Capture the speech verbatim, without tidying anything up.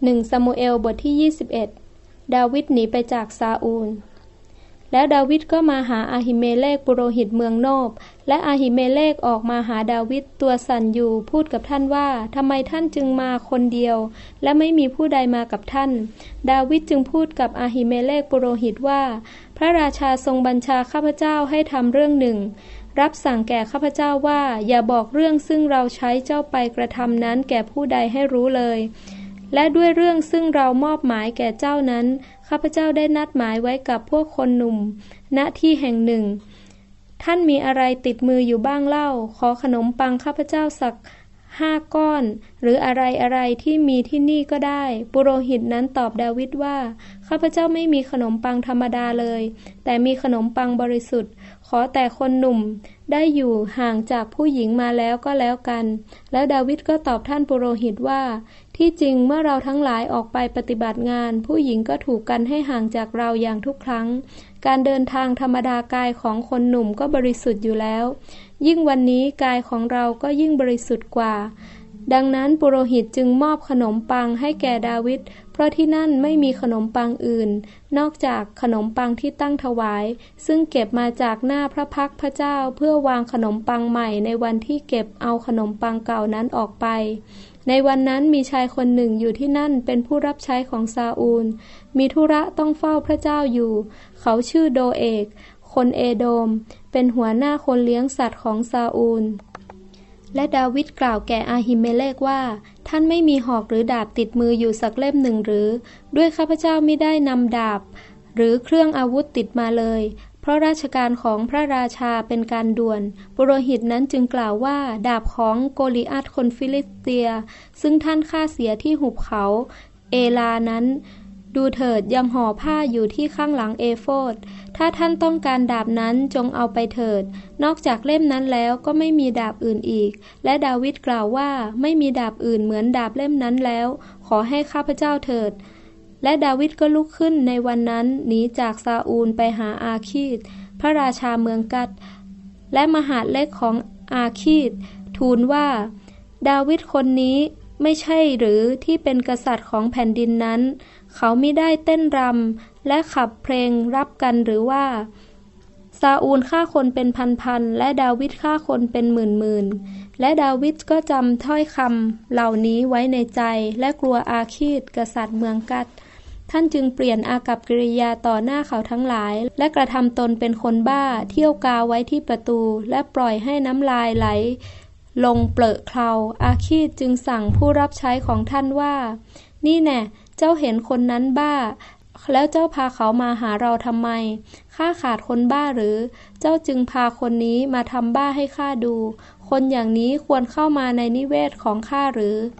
หนึ่งซามูเอลบทที่ยี่สิบเอ็ดดาวิดหนีไปจากซาอูลแล้วดาวิดก็มาหาอาหิเมเลกปุโรหิตเมืองโนบและอาหิเมเลกออกมาหาดาวิดตัวสั่นอยู่พูดกับท่านว่าทำไมท่านจึงมาคนเดียวและไม่มีผู้ใดมากับท่านดาวิดจึงพูดกับอาหิเมเลกปุโรหิตว่าพระราชาทรงบัญชาข้าพเจ้าให้ทำเรื่องหนึ่งรับสั่งแก่ข้าพเจ้าว่าอย่าบอกเรื่องซึ่งเราใช้เจ้าไปกระทำนั้นแก่ผู้ใดให้รู้เลยและด้วยเรื่องซึ่งเรามอบหมายแก่เจ้านั้นข้าพเจ้าได้นัดหมายไว้กับพวกคนหนุ่มณที่แห่งหนึ่งท่านมีอะไรติดมืออยู่บ้างเล่าขอขนมปังข้าพเจ้าสักห้าก้อนหรืออะไรอะไรที่มีที่นี่ก็ได้ปุโรหิตนั้นตอบดาวิดว่าข้าพเจ้าไม่มีขนมปังธรรมดาเลยแต่มีขนมปังบริสุทธิ์ขอแต่คนหนุ่มได้อยู่ห่างจากผู้หญิงมาแล้วก็แล้วกันแล้วดาวิดก็ตอบท่านปุโรหิตว่าที่จริงเมื่อเราทั้งหลายออกไปปฏิบัติงานผู้หญิงก็ถูกกันให้ห่างจากเราอย่างทุกครั้งการเดินทางธรรมดากายของคนหนุ่มก็บริสุทธิ์อยู่แล้วยิ่งวันนี้กายของเราก็ยิ่งบริสุทธิ์กว่าดังนั้นปุโรหิตจึงมอบขนมปังให้แก่ดาวิดเพราะที่นั่นไม่มีขนมปังอื่นนอกจากขนมปังที่ตั้งถวายซึ่งเก็บมาจากหน้าพระพักพระเจ้าเพื่อวางขนมปังใหม่ในวันที่เก็บเอาขนมปังเก่านั้นออกไปในวันนั้นมีชายคนหนึ่งอยู่ที่นั่นเป็นผู้รับใช้ของซาอูลมีธุระต้องเฝ้าพระเจ้าอยู่เขาชื่อโดเอกคนเอโดมเป็นหัวหน้าคนเลี้ยงสัตว์ของซาอูลและดาวิดกล่าวแก่อาหิเมเลกว่าท่านไม่มีหอกหรือดาบติดมืออยู่สักเล่มหนึ่งหรือด้วยข้าพเจ้าไม่ได้นำดาบหรือเครื่องอาวุธติดมาเลยเพราะราชการของพระราชาเป็นการด่วนปุโรหิตนั้นจึงกล่าวว่าดาบของโกลิอัทคนฟิลิสเตียซึ่งท่านฆ่าเสียที่หุบเขาเอลานั้นดูเถิดยังห่อผ้าอยู่ที่ข้างหลังเอโฟดถ้าท่านต้องการดาบนั้นจงเอาไปเถิดนอกจากเล่มนั้นแล้วก็ไม่มีดาบอื่นอีกและดาวิดกล่าวว่าไม่มีดาบอื่นเหมือนดาบเล่มนั้นแล้วขอให้ข้าพเจ้าเถิดและดาวิดก็ลุกขึ้นในวันนั้นหนีจากซาอูลไปหาอาคีดพระราชาเมืองกัดและมหาดเล็กของอาคีดทูลว่าดาวิดคนนี้ไม่ใช่หรือที่เป็นกษัตริย์ของแผ่นดินนั้นเขามิได้เต้นรำและขับเพลงรับกันหรือว่าซาอูลฆ่าคนเป็นพันๆและดาวิดฆ่าคนเป็นหมื่นๆและดาวิดก็จำถ้อยคำเหล่านี้ไว้ในใจและกลัวอาคีดกษัตริย์เมืองกัดท่านจึงเปลี่ยนอากัปกิริยาต่อหน้าเขาทั้งหลายและกระทำตนเป็นคนบ้าเที่ยวกาวไว้ที่ประตูและปล่อยให้น้ำลายไหลลงเปลอะเคลาอาคีดจึงสั่งผู้รับใช้ของท่านว่านี่แน่เจ้าเห็นคนนั้นบ้าแล้วเจ้าพาเขามาหาเราทำไมข้าขาดคนบ้าหรือเจ้าจึงพาคนนี้มาทำบ้าให้ข้าดูคนอย่างนี้ควรเข้ามาในนิเวศของข้าหรือ